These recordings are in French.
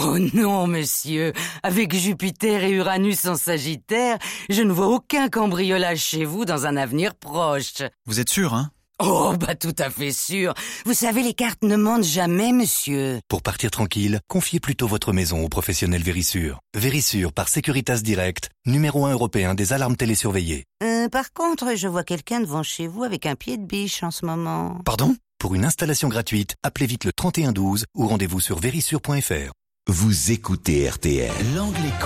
Oh non, monsieur. Avec Jupiter et Uranus en Sagittaire, je ne vois aucun cambriolage chez vous dans un avenir proche. Vous êtes sûr, hein? Oh, bah tout à fait sûr. Vous savez, les cartes ne mentent jamais, monsieur. Pour partir tranquille, confiez plutôt votre maison au professionnel Vérissure. Vérissure par Securitas Direct, numéro 1 européen des alarmes télésurveillées. Par contre, je vois quelqu'un devant chez vous avec un pied de biche en ce moment. Pardon? Pour une installation gratuite, appelez vite le 3112 ou rendez-vous sur vérissure.fr. Vous écoutez RTL. L'Angle Écho.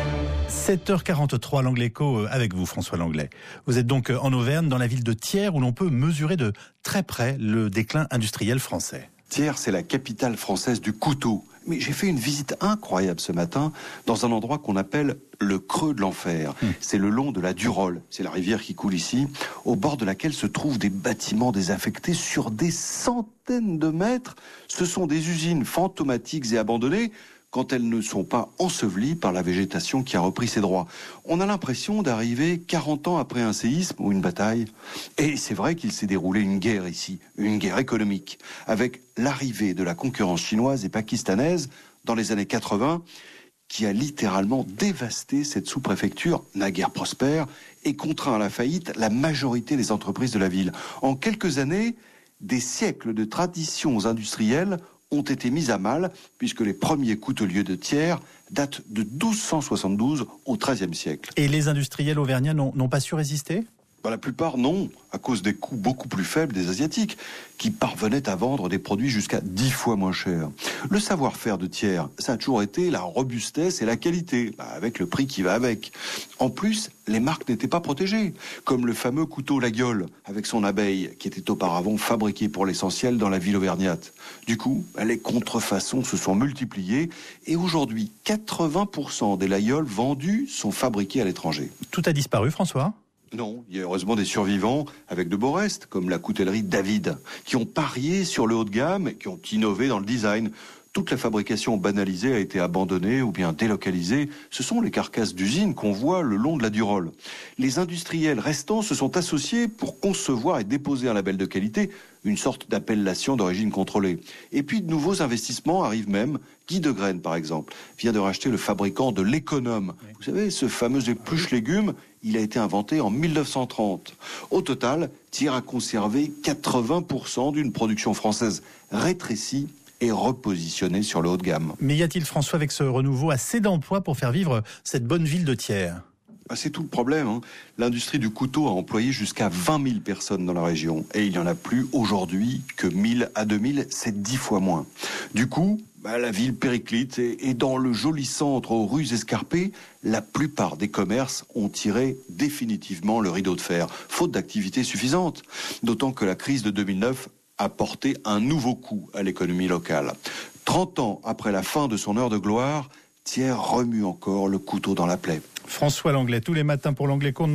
7h43, l'Angle Écho avec vous, François Langlais. Vous êtes donc en Auvergne, dans la ville de Thiers, où l'on peut mesurer de très près le déclin industriel français. Thiers, c'est la capitale française du couteau. Mais j'ai fait une visite incroyable ce matin dans un endroit qu'on appelle le creux de l'enfer. C'est le long de la Durolle, c'est la rivière qui coule ici, au bord de laquelle se trouvent des bâtiments désaffectés sur des centaines de mètres. Ce sont des usines fantomatiques et abandonnées quand elles ne sont pas ensevelies par la végétation qui a repris ses droits. On a l'impression d'arriver 40 ans après un séisme ou une bataille. Et c'est vrai qu'il s'est déroulé une guerre ici, une guerre économique, avec l'arrivée de la concurrence chinoise et pakistanaise dans les années 80, qui a littéralement dévasté cette sous-préfecture, naguère prospère, et contraint à la faillite la majorité des entreprises de la ville. En quelques années, des siècles de traditions industrielles ont été mises à mal, puisque les premiers couteliers de Thiers datent de 1272 au XIIIe siècle. Et les industriels auvergnats n'ont pas su résister ? La plupart non, à cause des coûts beaucoup plus faibles des Asiatiques, qui parvenaient à vendre des produits jusqu'à 10 fois moins chers. Le savoir-faire de Thiers, ça a toujours été la robustesse et la qualité, avec le prix qui va avec. En plus, les marques n'étaient pas protégées, comme le fameux couteau La Gueule, avec son abeille, qui était auparavant fabriqué pour l'essentiel dans la ville auvergnate. Du coup, les contrefaçons se sont multipliées, et aujourd'hui, 80% des laguioles vendues sont fabriquées à l'étranger. Tout a disparu, François ? Non, il y a heureusement des survivants avec de beaux restes, comme la coutellerie David, qui ont parié sur le haut de gamme et qui ont innové dans le design. Toute la fabrication banalisée a été abandonnée ou bien délocalisée. Ce sont les carcasses d'usines qu'on voit le long de la Durolle. Les industriels restants se sont associés pour concevoir et déposer un label de qualité, une sorte d'appellation d'origine contrôlée. Et puis de nouveaux investissements arrivent même. Guy Degraine, par exemple, vient de racheter le fabricant de l'Économe. Vous savez, ce fameux épluche-légumes, il a été inventé en 1930. Au total, Thiers a conservé 80% d'une production française rétrécie et repositionné sur le haut de gamme. Mais y a-t-il, François, avec ce renouveau, assez d'emplois pour faire vivre cette bonne ville de Thiers ? C'est tout le problème. L'industrie du couteau a employé jusqu'à 20 000 personnes dans la région. Et il n'y en a plus aujourd'hui que 1000 à 2000, c'est 10 fois moins. Du coup, la ville périclite et dans le joli centre aux rues escarpées, la plupart des commerces ont tiré définitivement le rideau de fer, faute d'activité suffisante. D'autant que la crise de 2009 a porté un nouveau coup à l'économie locale. 30 ans après la fin de son heure de gloire, Thiers remue encore le couteau dans la plaie. François Langlais, tous les matins pour l'Angle Écho.